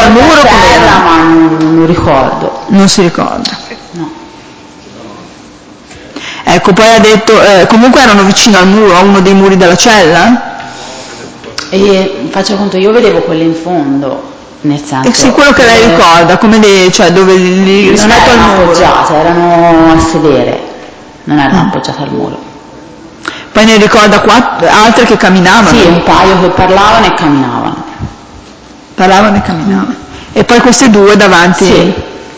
al muro terra, ma non ricordo. Non si ricorda. No. Ecco, poi ha detto, comunque erano vicino al muro, a uno dei muri della cella? E faccio conto, io vedevo quelle in fondo, nel senso... E sì, quello che lei ricorda, come cioè dove rispetto al muro? Appoggiate, erano a sedere, non erano appoggiate al muro. Poi ne ricorda altre che camminavano? Sì, un paio che parlavano e camminavano. Parlavano e camminavano. E poi queste due davanti? Sì.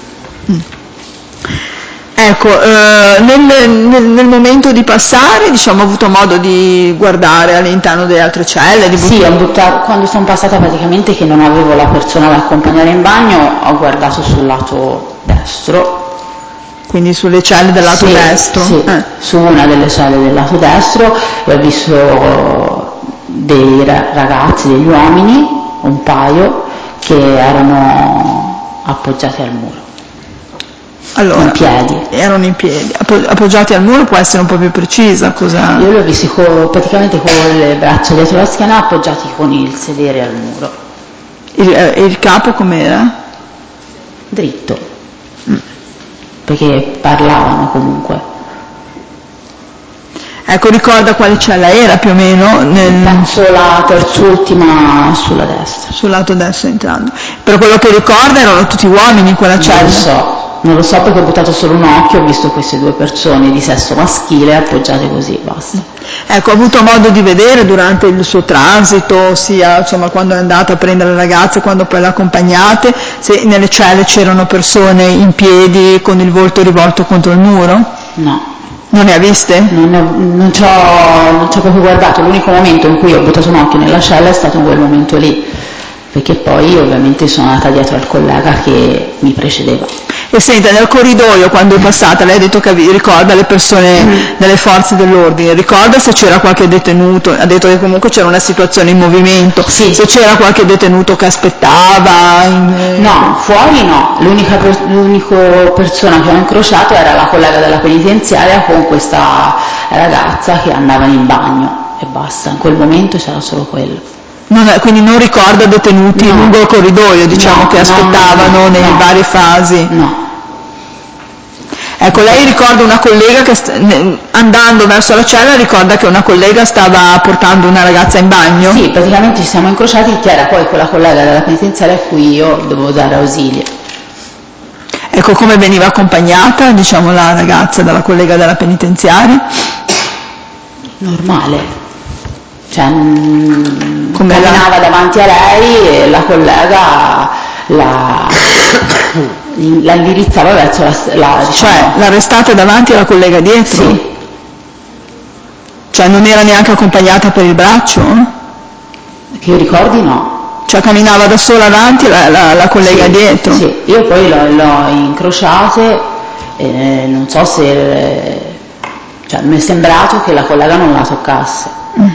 Ecco, nel momento di passare, diciamo, ho avuto modo di guardare all'interno delle altre celle? Sì, quando sono passata praticamente che non avevo la persona da accompagnare in bagno, ho guardato sul lato destro. Quindi sulle celle del lato destro? Sì, su una delle celle del lato destro e ho visto dei ragazzi, degli uomini, un paio, che erano appoggiati al muro. Allora, in piedi. Erano in piedi, appoggiati al muro. Può essere un po' più precisa? Cosa? Io li ho visti praticamente con le braccia dietro la schiena appoggiati con il sedere al muro. E il capo com'era? Dritto, perché parlavano comunque. Ecco, ricorda quale cella era più o meno? Penso la terz'ultima sulla destra. Sul lato destro entrando. Per quello che ricorda erano tutti uomini in quella cella? Non lo so perché ho buttato solo un occhio, ho visto queste due persone di sesso maschile appoggiate così, basta. Ecco, ho avuto modo di vedere durante il suo transito, sia insomma quando è andata a prendere le ragazze, quando poi l'ha accompagnate, se nelle celle c'erano persone in piedi con il volto rivolto contro il muro? No. Non ne ha viste? Non ci ho proprio guardato, l'unico momento in cui ho buttato un occhio nella cella è stato in quel momento lì, perché poi ovviamente sono andata dietro al collega che mi precedeva. E senta, nel corridoio quando è passata, lei ha detto che ricorda le persone delle forze dell'ordine, ricorda se c'era qualche detenuto? Ha detto che comunque c'era una situazione in movimento, sì. Se c'era qualche detenuto che aspettava? No, fuori no, l'unica persona che ho incrociato era la collega della penitenziaria con questa ragazza che andava in bagno e basta, in quel momento c'era solo quello. Quindi non ricorda detenuti lungo il corridoio, diciamo, che aspettavano nelle varie fasi? No. Ecco, lei ricorda una collega che andando verso la cella ricorda che una collega stava portando una ragazza in bagno? Sì, praticamente ci siamo incrociati, che era poi quella collega della penitenziaria a cui io dovevo dare ausilio. Ecco, come veniva accompagnata, diciamo, la ragazza dalla collega della penitenziaria? Normale. Cioè, camminava davanti a lei e la collega la indirizzava verso la diciamo... Cioè, l'arrestata davanti e la collega dietro? Sì. Cioè, non era neanche accompagnata per il braccio? Che io ricordi no. Cioè, camminava da sola avanti e la collega dietro? Sì, io poi l'ho incrociate e non so se... Cioè, mi è sembrato che la collega non la toccasse.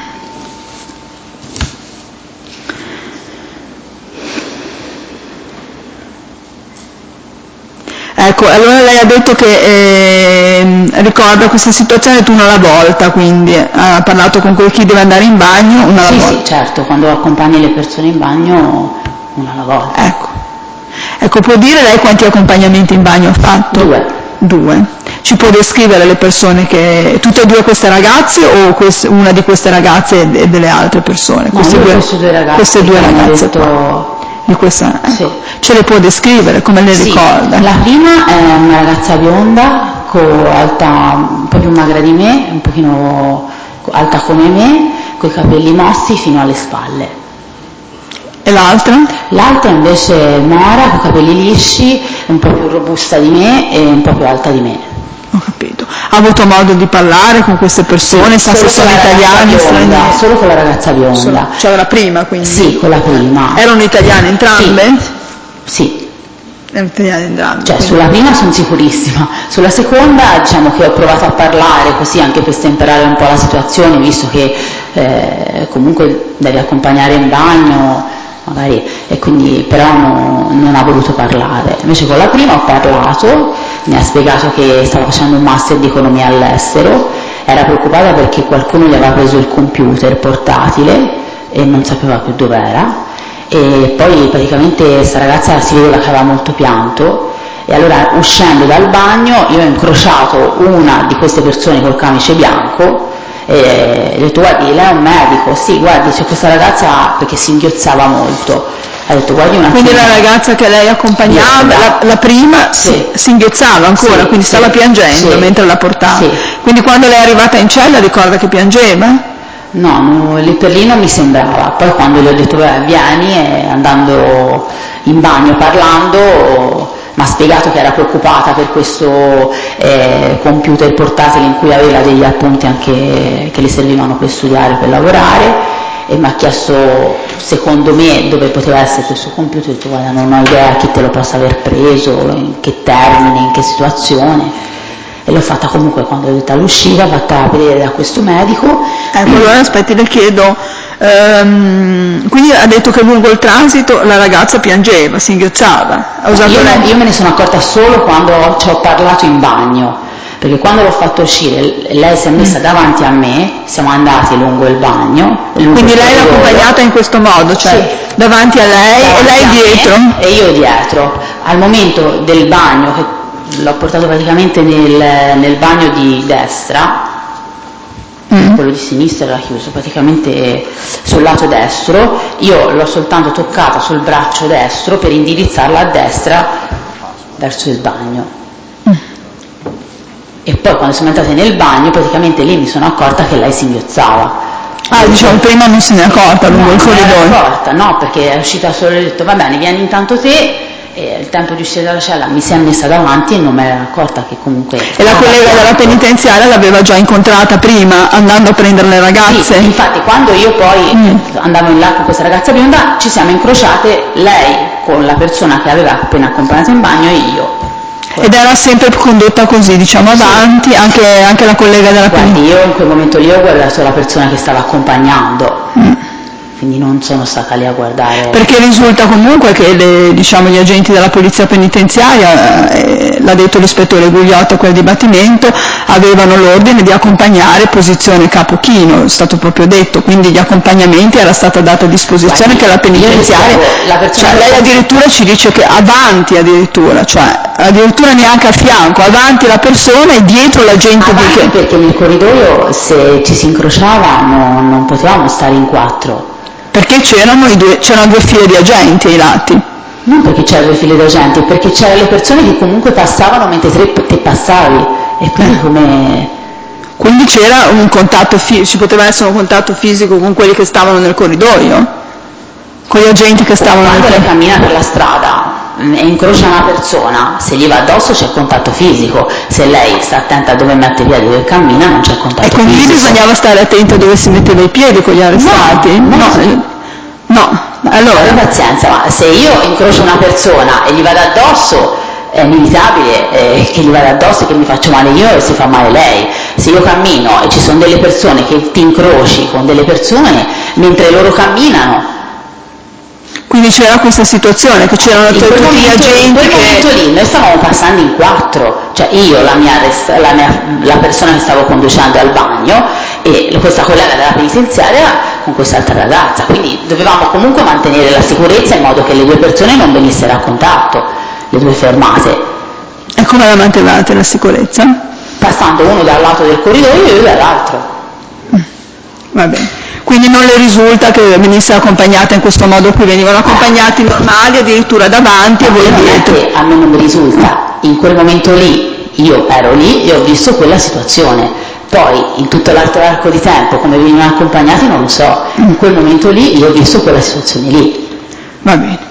Ecco, allora lei ha detto che ricorda questa situazione tu una alla volta, quindi ha parlato con chi deve andare in bagno una alla volta. Sì, certo, quando accompagni le persone in bagno una alla volta. Ecco, può dire lei quanti accompagnamenti in bagno ha fatto? 2. Ci può descrivere le persone tutte e due queste ragazze o una di queste ragazze e delle altre persone? No, queste due ragazze. Queste due ragazze di questa, sì. Ce le può descrivere, come le ricorda? La prima è una ragazza bionda, alta, un po' più magra di me, un pochino alta come me, con i capelli mossi fino alle spalle. E l'altra? L'altra invece è mora, con i capelli lisci, un po' più robusta di me e un po' più alta di me. Ho capito. Ha avuto modo di parlare con queste persone? Sa se sono italiani, stranieri? Solo con la ragazza bionda. Cioè la prima, quindi? Sì, quella prima. Erano italiane entrambe? Sì. Erano italiane entrambe. Cioè, sulla prima sono sicurissima. Sulla seconda, diciamo che ho provato a parlare così anche per stemperare un po' la situazione, visto che comunque devi accompagnare in bagno, magari, e quindi però non ha voluto parlare. Invece con la prima ho parlato, mi ha spiegato che stava facendo un master di economia all'estero, era preoccupata perché qualcuno gli aveva preso il computer portatile e non sapeva più dov'era, e poi praticamente questa ragazza si vedeva che aveva molto pianto, e allora uscendo dal bagno io ho incrociato una di queste persone col camice bianco e ho detto guardi, lei è un medico? Sì, guardi, c'è questa ragazza, perché si inghiozzava molto, ha detto guardi un attimo. Quindi la ragazza che lei accompagnava, la prima, sì, si inghiozzava ancora, sì, quindi stava piangendo sì, mentre la portava. Sì. Quindi quando lei è arrivata in cella ricorda che piangeva? No, lì per lì non mi sembrava. Poi quando le ho detto vieni, e andando in bagno parlando mi ha spiegato che era preoccupata per questo computer portatile in cui aveva degli appunti anche che le servivano per studiare, per lavorare, e mi ha chiesto secondo me dove poteva essere questo computer. Ho detto guarda, non ho idea chi te lo possa aver preso, in che termine, in che situazione. E l'ho fatta comunque quando ho detto all'uscita, fatta vedere da questo medico. Allora aspetti, le chiedo, quindi ha detto che lungo il transito la ragazza piangeva, si inghiozzava. Io me ne sono accorta solo quando ci ho parlato in bagno, perché quando l'ho fatto uscire lei si è messa davanti a me, siamo andati lungo il bagno. Quindi lei l'ha accompagnata in questo modo, cioè sì, davanti a lei davanti e lei dietro? E io dietro. Al momento del bagno, che l'ho portato praticamente nel bagno di destra, quello di sinistra era chiuso, praticamente sul lato destro, io l'ho soltanto toccata sul braccio destro per indirizzarla a destra verso il bagno. E poi quando siamo entrati nel bagno praticamente lì mi sono accorta che lei si inghiozzava. Diciamo prima non se ne è accorta lungo il corridoio? Non è accorta, no, perché è uscita solo e ho detto va bene, vieni intanto te. E il tempo di uscire dalla cella mi si è messa davanti e non me ne ero accorta che comunque... E la collega della penitenziaria l'aveva già incontrata prima andando a prendere le ragazze? Sì, infatti quando io poi andavo in là con questa ragazza bionda ci siamo incrociate, lei con la persona che aveva appena accompagnato in bagno e io. Ed era sempre condotta così, diciamo, avanti, sì, anche la collega della penitenziaria? Io in quel momento lì ho guardato la persona che stava accompagnando. Quindi non sono stata lì a guardare. Perché risulta comunque che gli agenti della polizia penitenziaria, l'ha detto l'ispettore Gugliotta a quel dibattimento, avevano l'ordine di accompagnare posizione capo chino, è stato proprio detto, quindi gli accompagnamenti era stata data a disposizione che la penitenziaria, lei addirittura ci dice che avanti addirittura, cioè addirittura neanche a fianco, avanti la persona e dietro l'agente di... Perché nel corridoio se ci si incrociava non potevamo stare in quattro. Perché c'erano due file di agenti ai lati. Non perché c'erano due file di agenti, perché c'erano le persone che comunque passavano mentre te passavi. E quindi come... Quindi c'era un contatto ci poteva essere un contatto fisico con quelli che stavano nel corridoio? Con gli agenti che stavano nel corridoio? Quando lei cammina per la strada e incrocia una persona, se gli va addosso c'è contatto fisico, se lei sta attenta a dove mette i piedi, dove cammina, non c'è contatto fisico. E quindi bisognava stare attenta a dove si metteva i piedi con gli arrestati? No. Allora, pazienza, ma se io incrocio una persona e gli vado addosso è inevitabile che gli vada addosso e che mi faccio male io e si fa male lei. Se io cammino e ci sono delle persone che ti incroci con delle persone mentre loro camminano. Quindi c'era questa situazione, che c'erano tutti gli agenti. In quel momento lì noi stavamo passando in quattro, cioè io, la persona che stavo conducendo al bagno e questa collega della penitenziaria con quest'altra ragazza, quindi dovevamo comunque mantenere la sicurezza in modo che le due persone non venissero a contatto, le due fermate. E come la mantenevate la sicurezza? Passando uno dal lato del corridoio e io dall'altro. Va bene. Quindi non le risulta che venisse accompagnata in questo modo qui, venivano accompagnati normali addirittura davanti e voi dietro? A me non mi risulta, in quel momento lì io ero lì e ho visto quella situazione, poi in tutto l'altro arco di tempo come venivano accompagnati non lo so, in quel momento lì io ho visto quella situazione lì. Va bene.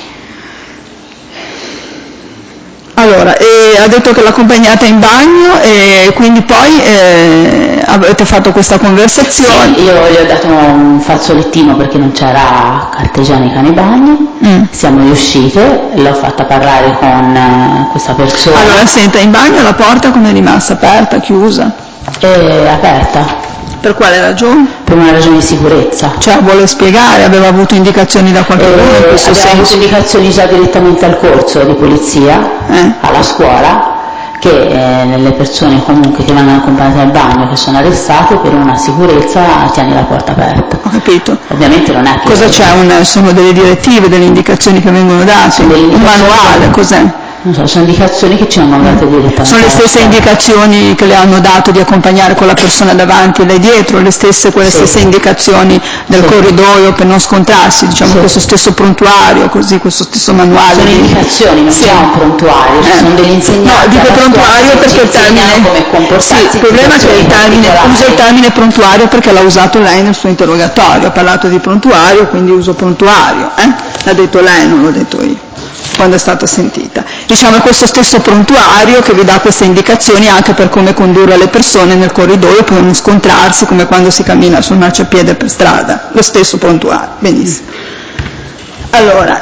Allora, ha detto che l'ha accompagnata in bagno e quindi poi avete fatto questa conversazione? Sì, io gli ho dato un fazzolettino perché non c'era carta igienica nei bagni, siamo riuscite, l'ho fatta parlare con questa persona. Allora, senta, in bagno la porta come è rimasta? Aperta, chiusa? Aperta. Per quale ragione? Per una ragione di sicurezza. Cioè vuole spiegare, aveva avuto indicazioni da qualche parte in questo senso? Aveva avuto indicazioni già direttamente al corso di polizia, alla scuola, che nelle persone comunque che vanno accompagnate al bagno, che sono arrestate, per una sicurezza tieni la porta aperta. Ho capito. Ovviamente non è che... Cosa c'è? Sono delle direttive, delle indicazioni che vengono date? Un manuale, cos'è? Non so, sono indicazioni che ci hanno date direttamente. Sono le stesse indicazioni che le hanno dato di accompagnare con la persona davanti e lei dietro, quelle stesse indicazioni del corridoio per non scontrarsi, diciamo, questo stesso prontuario, così, questo stesso manuale. Sono indicazioni, non c'è un prontuario, ci sono degli insegnanti. No, dico prontuario perché il termine... come comportarsi. Sì, il problema è che uso il termine prontuario perché l'ha usato lei nel suo interrogatorio, ha parlato di prontuario, quindi uso prontuario, l'ha detto lei, non l'ho detto io, quando è stata sentita. Diciamo, è questo stesso prontuario che vi dà queste indicazioni anche per come condurre le persone nel corridoio per non scontrarsi come quando si cammina sul marciapiede per strada, lo stesso prontuario, benissimo. Allora,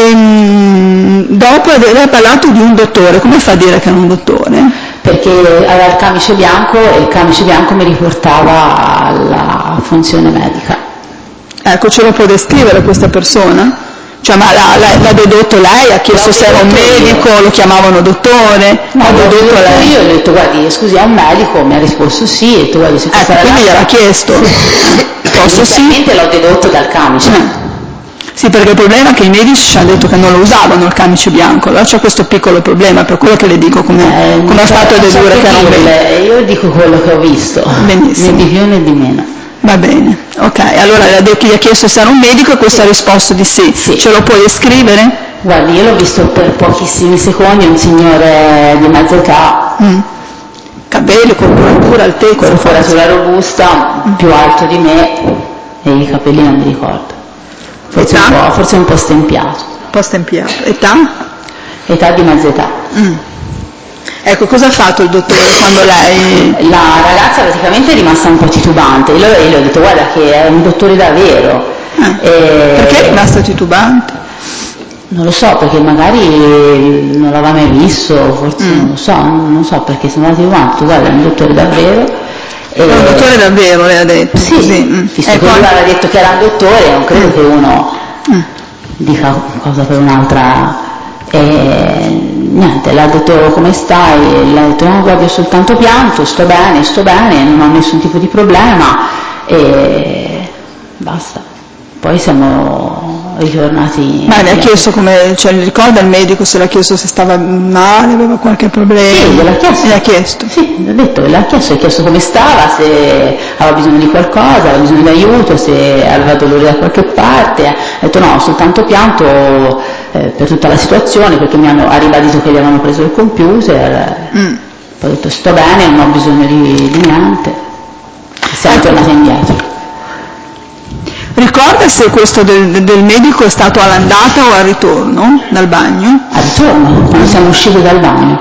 dopo aver parlato di un dottore, come fa a dire che era un dottore? Perché aveva il camice bianco e il camice bianco mi riportava alla funzione medica. Ecco, ce lo può descrivere questa persona? Cioè, ma l'ha dedotto lei, ha chiesto se era un medico, lo chiamavano dottore? No, l'ho dedotto lei. Io gli ho detto, guardi, scusi, è un medico, mi ha risposto sì, ho detto, guardi, se questa ragazza... quindi gliel'ha chiesto. Posso sì? Inizialmente l'ho dedotto dal camice. Sì, perché il problema è che i medici ci hanno detto che non lo usavano il camice bianco, allora c'è questo piccolo problema, per quello che le dico come ha fatto a dedurre che era un medico. Io dico quello che ho visto, benissimo, né di più né di meno. Va bene, ok, allora gli ha chiesto se era un medico e questo ha risposto di sì. Ce lo puoi descrivere? Guardi, io l'ho visto per pochissimi secondi, un signore di mezza età, capelli, corporatura, altezza, corporatura robusta, più alto di me e i capelli non mi ricordo, forse un po' stempiato. Un po' stempiato. Età? Età di mezza età. Ecco, cosa ha fatto il dottore quando lei... La ragazza praticamente è rimasta un po' titubante, io le ho detto guarda che è un dottore davvero. Perché è rimasta titubante? Non lo so, perché magari non l'aveva mai visto, forse non so perché sono andati avanti, guarda è un dottore davvero. È un dottore davvero, lei ha detto? Sì, visto che lui aveva detto che era un dottore, non credo che uno dica cosa per un'altra. Niente, le ha detto come stai, le ha detto no guarda ho soltanto pianto, sto bene, non ho nessun tipo di problema e basta. Poi siamo ritornati. Ma le ha chiesto come, cioè le ricorda il medico se le ha chiesto se stava male, aveva qualche problema? Sì, gliel'ha chiesto. Le ha chiesto? Sì, l'ho detto, le ha chiesto come stava, se aveva bisogno di qualcosa, aveva bisogno di aiuto, se aveva dolore da qualche parte. Ha detto no, ho soltanto pianto per tutta la situazione perché ha ribadito che gli avevano preso il computer. Poi ho detto sto bene, non ho bisogno di niente. Siamo tornati indietro. Ricorda se questo del medico è stato all'andata o al ritorno dal bagno? Al ritorno, quando siamo usciti dal bagno.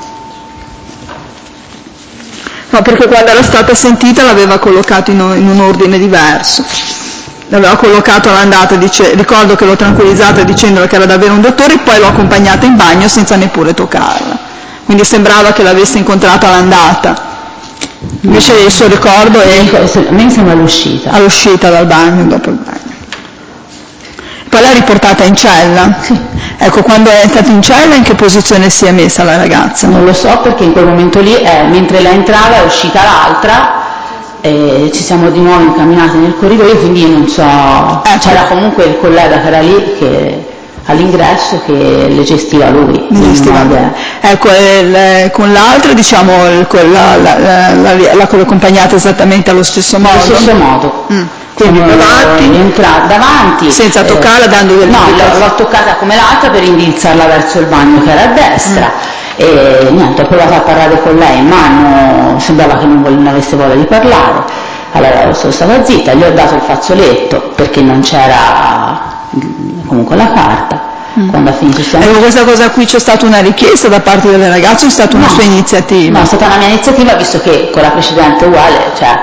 No, perché quando era stata sentita l'aveva collocato in un ordine diverso. L'aveva collocato all'andata, ricordo che l'ho tranquillizzata dicendole che era davvero un dottore e poi l'ho accompagnata in bagno senza neppure toccarla. Quindi sembrava che l'avesse incontrata all'andata. Invece il suo ricordo è... A me sembra all'uscita. All'uscita dal bagno, dopo il bagno. Poi l'ha riportata in cella? Sì. Ecco, quando è stata in cella in che posizione si è messa la ragazza? Non lo so perché in quel momento lì, mentre lei entrava è uscita l'altra, e ci siamo di nuovo incamminati nel corridoio, quindi io non so, c'era comunque il collega che era lì che all'ingresso che le gestiva lui. Ecco, con l'altra diciamo l'ha accompagnata esattamente allo stesso modo? Allo stesso modo. Quindi davanti senza toccarla, dando delle no, l'ho toccata come l'altra per indirizzarla verso il bagno che era a destra e niente, ho provato a parlare con lei ma sembrava che non avesse voglia di parlare, allora sono stata zitta, gli ho dato il fazzoletto perché non c'era comunque la carta. Quando ha finito questa cosa qui c'è stata una richiesta da parte delle ragazze o è stata una sua iniziativa? No, è stata una mia iniziativa visto che con la precedente uguale, cioè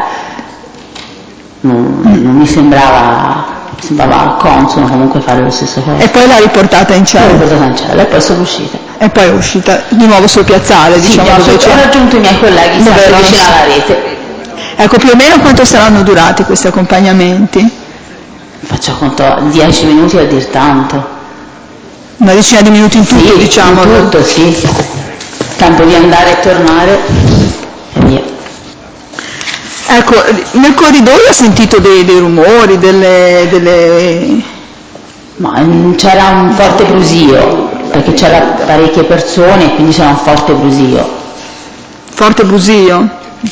non mi sembrava consono comunque fare lo stesso cosa. E poi l'ha riportata in cella? E poi sono uscita. E poi è uscita di nuovo sul piazzale, sì, diciamo così. Ho raggiunto i miei colleghi sempre vicino alla rete. Ecco, più o meno quanto saranno durati questi accompagnamenti? Faccio conto, 10 minuti a dir tanto. Una decina di minuti in tutto, diciamo? In tutto, sì. tempo di andare e tornare e via. Ecco, nel corridoio ho sentito dei rumori, Ma c'era un forte brusio, perché c'erano parecchie persone e quindi c'era un forte brusio. Forte brusio?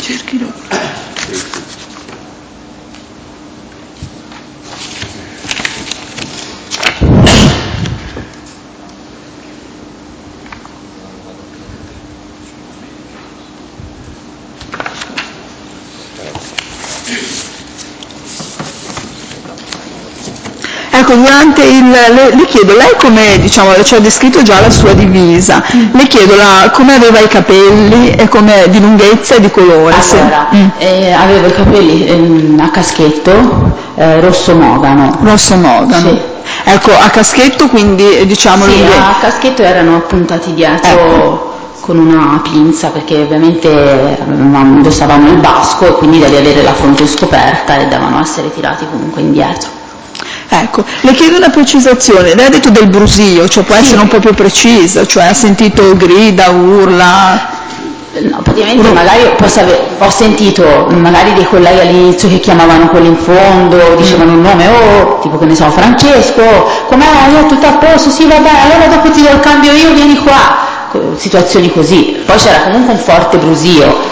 Ecco, durante le chiedo, lei come, diciamo, ci ha descritto già la sua divisa, le chiedo come aveva i capelli e come di lunghezza e di colore. Allora, avevo i capelli a caschetto, rosso mogano. Rosso mogano. Sì. Ecco, a caschetto quindi diciamo... Sì, a caschetto erano appuntati dietro, ecco, con una pinza, perché ovviamente indossavamo il basco e quindi devi avere la fronte scoperta e devono essere tirati comunque indietro. Ecco, le chiedo una precisazione, lei ha detto del brusio, cioè può essere un po' più precisa, cioè ha sentito grida, urla? No, praticamente magari ho sentito magari dei colleghi all'inizio che chiamavano quelli in fondo, dicevano un nome, tipo che ne so, Francesco, com'è? Tutto a posto? Sì, va bene, allora dopo ti do il cambio io, vieni qua. Situazioni così. Poi c'era comunque un forte brusio.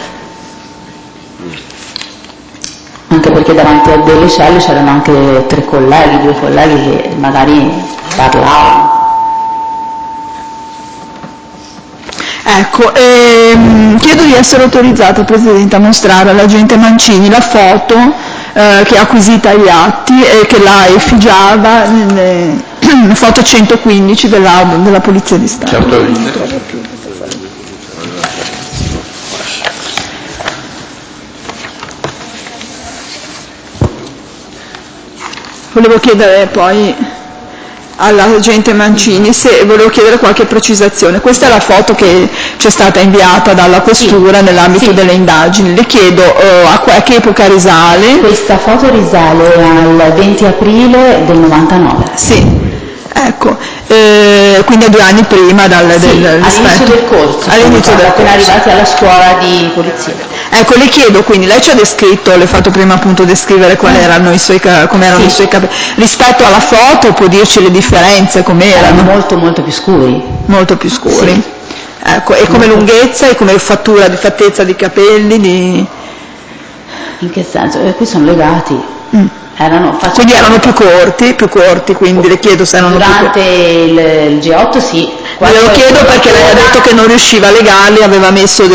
Anche perché davanti a delle celle c'erano anche 2 colleghi che magari parlavano. Ecco, chiedo di essere autorizzata, Presidente, a mostrare all'agente Mancini la foto che è acquisita agli atti e che la effigiava nelle foto 115 della Polizia di Stato. Certo. Volevo chiedere poi all'agente Mancini se volevo chiedere qualche precisazione. Questa è la foto che ci è stata inviata dalla Questura nell'ambito delle indagini. Le chiedo a che epoca risale? Questa foto risale al 20 aprile del 99. Sì. Ecco, quindi a 2 anni prima all'inizio del corso, appena arrivati alla scuola di polizia. Ecco, le chiedo quindi, lei ci ha descritto, le ho fatto prima appunto descrivere come erano i suoi capelli, rispetto alla foto può dirci le differenze, com'erano? Molto molto più scuri. Molto più scuri? Sì. Ecco, e come lunghezza e come fattezza di capelli? In che senso? Qui sono legati. Quindi erano più corti, quindi le chiedo se erano durante il G8 sì. Le lo chiedo perché lei ha detto che non riusciva a legarli, aveva messo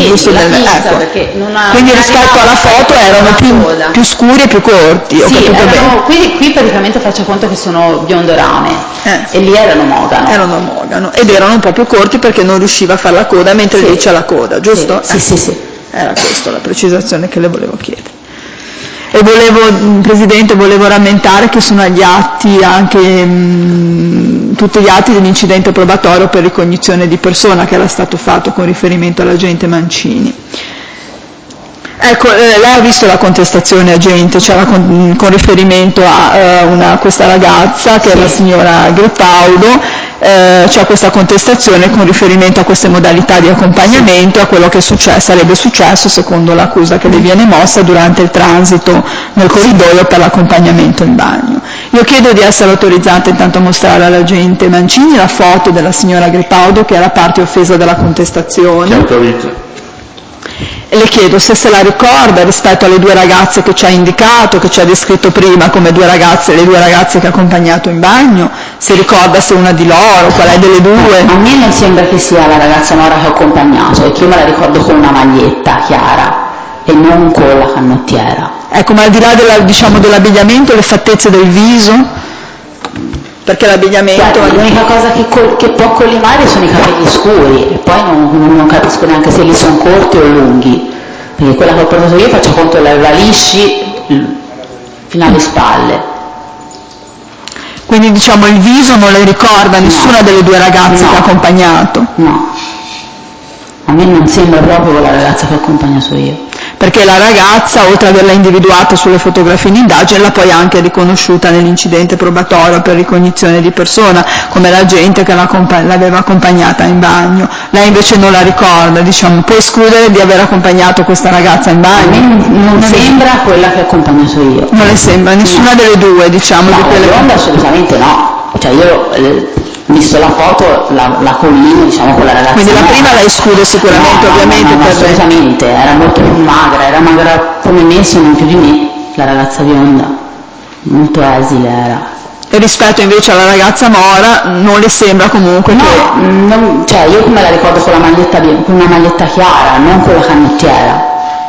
quindi rispetto alla foto erano più scuri e più corti. Qui praticamente faccio conto che sono biondo rame e lì erano mogano. Ed erano un po' più corti perché non riusciva a fare la coda mentre lì c'è la coda, giusto? Sì. Era questa la precisazione che le volevo chiedere. E Presidente, volevo rammentare che sono agli atti anche tutti gli atti dell'incidente probatorio per ricognizione di persona che era stato fatto con riferimento all'agente Mancini. Ecco, lei ha visto la contestazione agente, c'era con riferimento a questa ragazza che è la signora Grepaudo, c'è questa contestazione con riferimento a queste modalità di accompagnamento, a quello che sarebbe successo secondo l'accusa che le viene mossa durante il transito nel corridoio per l'accompagnamento in bagno. Io chiedo di essere autorizzata intanto a mostrare all'agente Mancini la foto della signora Grepaudo che è la parte offesa della contestazione. E le chiedo se la ricorda rispetto alle 2 ragazze che ci ha indicato, che ci ha descritto prima come le 2 ragazze che ha accompagnato in bagno, se ricorda se una di loro, qual è delle 2. A me non sembra che sia la ragazza Nora che ho accompagnato, perché io me la ricordo con una maglietta chiara e non con la canottiera. Ecco, ma al di là dell'abbigliamento, le fattezze del viso? Perché l'abbigliamento... L'unica cosa che può collimare sono i capelli scuri e poi non capisco neanche se li sono corti o lunghi, perché quella che ho portato io faccio conto che l'aveva lisci fino alle spalle. Quindi il viso non le ricorda nessuna delle 2 ragazze che ha accompagnato? No, a me non sembra proprio la ragazza che ho accompagnato io. perché la ragazza, oltre ad averla individuata sulle fotografie in indagine, l'ha poi anche riconosciuta nell'incidente probatorio per ricognizione di persona, come l'agente che l'aveva accompagnata in bagno. Lei invece non la ricorda, diciamo, può escludere di aver accompagnato questa ragazza in bagno? A me non sembra quella che ho accompagnato io. Non le sembra, nessuna delle due, diciamo. No, di quelle bionda assolutamente no, cioè io visto la foto la collino, diciamo, con la ragazza. Quindi la prima la esclude sicuramente, no, ovviamente. No, assolutamente, era molto più magra, era magra come me, se non più di me, la ragazza bionda, molto esile era. E rispetto invece alla ragazza mora non le sembra comunque no, cioè io come la ricordo con una maglietta chiara, non con la canottiera.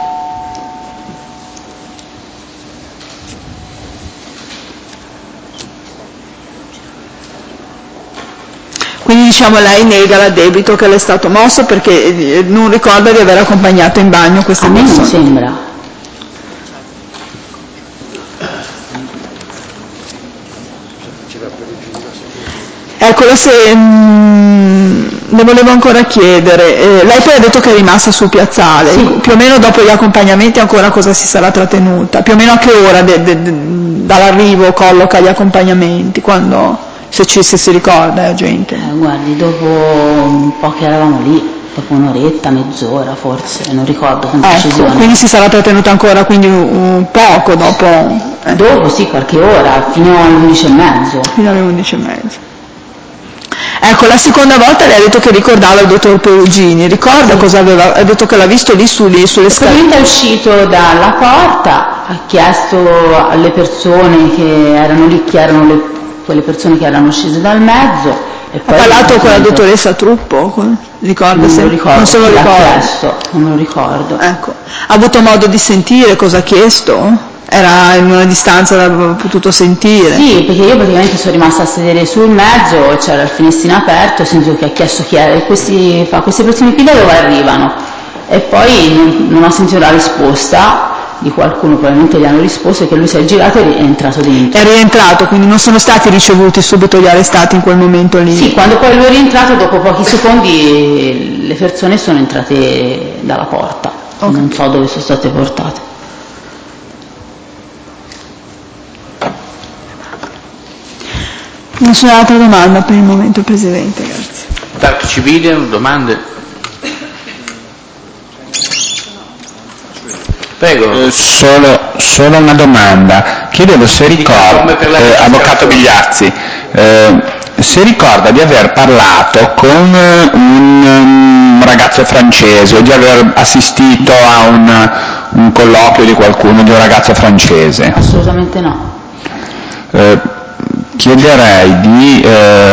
Quindi diciamo lei nega l'addebito che le è stato mosso perché non ricorda di aver accompagnato in bagno questa persona. A me non sembra. Ecco, le volevo ancora chiedere, lei poi ha detto che è rimasta sul piazzale, sì. Più o meno dopo gli accompagnamenti ancora cosa si sarà trattenuta? Più o meno a che ora dall'arrivo colloca gli accompagnamenti, quando... se si ricorda gente. Guardi, dopo un po' che eravamo lì, dopo un'oretta, mezz'ora forse, non ricordo con precisione. Ecco, quindi si sarà trattenuta ancora quindi un poco dopo? Dopo sì, qualche ora, fino alle 11:30. Fino alle 11:30. Ecco, la seconda volta lei ha detto che ricordava il dottor Perugini, ricorda cosa aveva, ha detto che l'ha visto lì sulle scale. È uscito dalla porta, ha chiesto alle persone che erano lì chi erano quelle persone che erano scese dal mezzo. E poi ha parlato con la dottoressa Truppo? Ricorda se? Non se lo ricordo. Non me lo ricordo. Ecco. Ha avuto modo di sentire cosa ha chiesto? Era in una distanza da aveva potuto sentire? Sì, perché io praticamente sono rimasta a sedere sul mezzo, c'era il finestrino aperto, ho sentito che ha chiesto chi era, queste persone qui da dove arrivano? E poi non ho sentito la risposta di qualcuno, probabilmente gli hanno risposto che lui si è girato e è entrato dentro. È rientrato, quindi non sono stati ricevuti subito gli arrestati in quel momento lì? Sì, quando poi lui è rientrato, dopo pochi secondi le persone sono entrate dalla porta, okay. Non so dove sono state portate. Nessuna altra domanda per il momento, Presidente, grazie. Parte civile, domande? Prego. Solo una domanda. Chiedevo se ricorda, Avvocato Bigliazzi, se ricorda di aver parlato con un ragazzo francese o di aver assistito a un colloquio di qualcuno, di un ragazzo francese. Assolutamente no. Chiederei di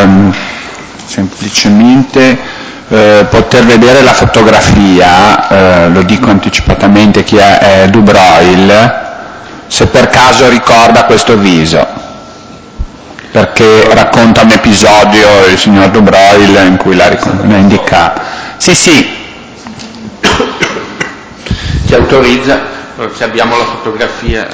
semplicemente poter vedere la fotografia, lo dico anticipatamente, chi è Dubroil, se per caso ricorda questo viso, perché racconta un episodio il signor Dubroil in cui la indica. Sì. Ci autorizza, se abbiamo la fotografia.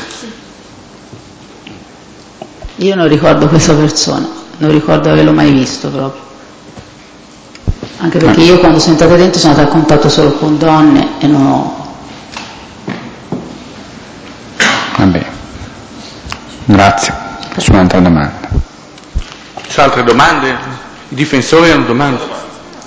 Io non ricordo questa persona, non ricordo averlo mai visto proprio. Anche perché io quando sono entrata dentro sono andata a contatto solo con donne e non ho... Vabbè, grazie. Nessuna altra domanda. C'è altre domande? I difensori hanno domande?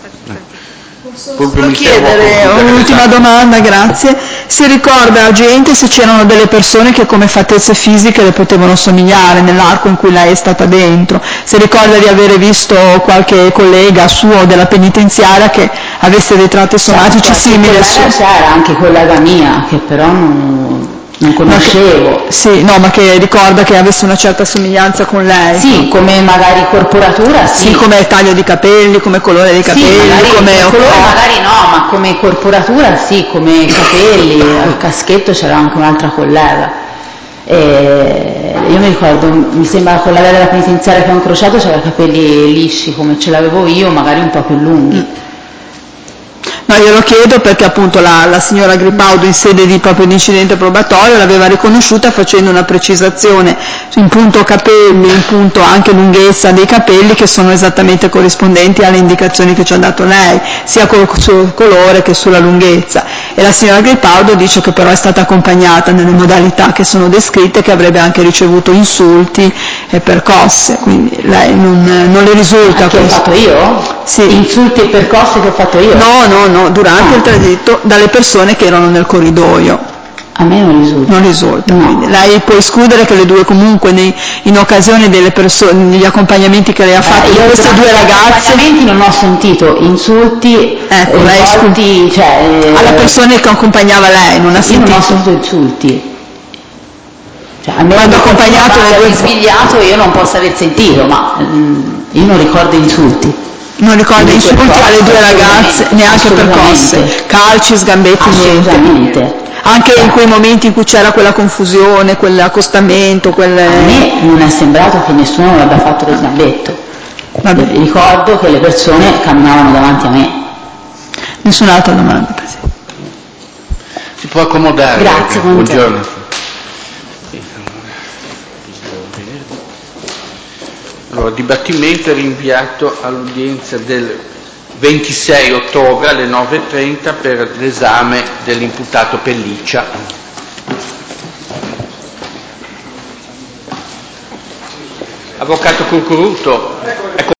Posso chiedere un'ultima domanda, grazie. Si ricorda agente se c'erano delle persone che come fattezze fisiche le potevano somigliare nell'arco in cui lei è stata dentro? Si ricorda di avere visto qualche collega suo della penitenziaria che avesse dei tratti somatici simili al suo? C'era anche collega mia che però non conoscevo. Sì, no, ma che ricorda che avesse una certa somiglianza con lei? Sì, come magari corporatura, sì. Sì, come taglio di capelli, come colore dei capelli, sì, come colore magari no, ma come corporatura sì, come capelli, al caschetto c'era anche un'altra collega. Io mi ricordo, mi sembra la collega della penitenziaria che ho incrociato c'aveva i capelli lisci come ce l'avevo io, magari un po' più lunghi. No, io lo chiedo perché appunto la signora Gripaudo in sede di proprio di incidente probatorio l'aveva riconosciuta facendo una precisazione in punto capelli, in punto anche lunghezza dei capelli che sono esattamente corrispondenti alle indicazioni che ci ha dato lei, sia sul colore che sulla lunghezza. E la signora Gripaudo dice che però è stata accompagnata nelle modalità che sono descritte, che avrebbe anche ricevuto insulti e percosse, quindi lei non le risulta che ho fatto io? Sì. Insulti e percosse che ho fatto io? No, durante il tragitto dalle persone che erano nel corridoio. A me non risulta. Non risulta, no. Quindi lei può escludere che le due comunque in occasione delle persone, negli accompagnamenti che lei ha fatto Io queste due ragazze. accompagnamenti non ho sentito insulti, Ecco, rivolti, alla persona che accompagnava lei, non ha sentito. Io non ho sentito insulti. Quando ha accompagnato le due svegliato io non posso aver sentito, ma io non ricordo insulti. Non ricorda insulti alle due ragazze, neanche percosse, calci, sgambetti, niente. Anche in quei momenti in cui c'era quella confusione, quell'accostamento, A me non è sembrato che nessuno abbia fatto lo sgambetto. Ricordo che le persone camminavano davanti a me. Nessun'altra domanda, Presidente. Si può accomodare? Grazie, buongiorno. Allora, il dibattimento è rinviato all'udienza del 26 ottobre alle 9:30 per l'esame dell'imputato Pelliccia. Avvocato Cucuruto.